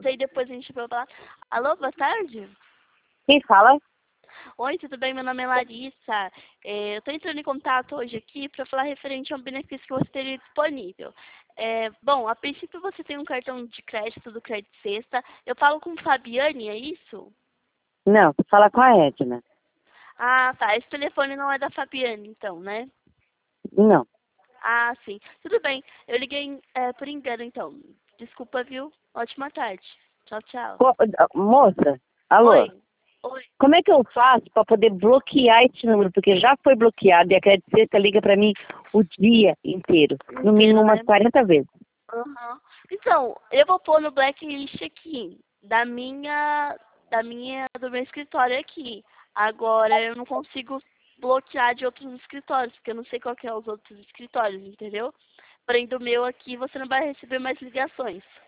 e depois a gente vai falar. Alô, boa tarde? Quem fala? Oi, tudo bem? Meu nome é Larissa. Eu estou entrando em contato hoje aqui para falar referente a um benefício que você teria disponível. Bom, a princípio você tem um cartão de crédito do Crédito Sexta. Eu falo com Fabiane, é isso? Não, você fala com a Edna. Ah, tá. Esse telefone não é da Fabiane, então, né? Não. Ah, sim. Tudo bem. Eu liguei por engano, então. Desculpa, viu? Ótima tarde. Tchau, tchau. Moça, alô? Oi. Oi. Como é que eu faço para poder bloquear esse número? Porque já foi bloqueado e a Crédito Sexta liga para mim o dia inteiro. No mínimo Inteiro, umas né? 40 vezes. Aham. Então, eu vou pôr no blacklist aqui, do meu escritório aqui. Agora, eu não consigo bloquear de outros escritórios, porque eu não sei qual que é os outros escritórios, entendeu? Porém, do meu aqui, você não vai receber mais ligações.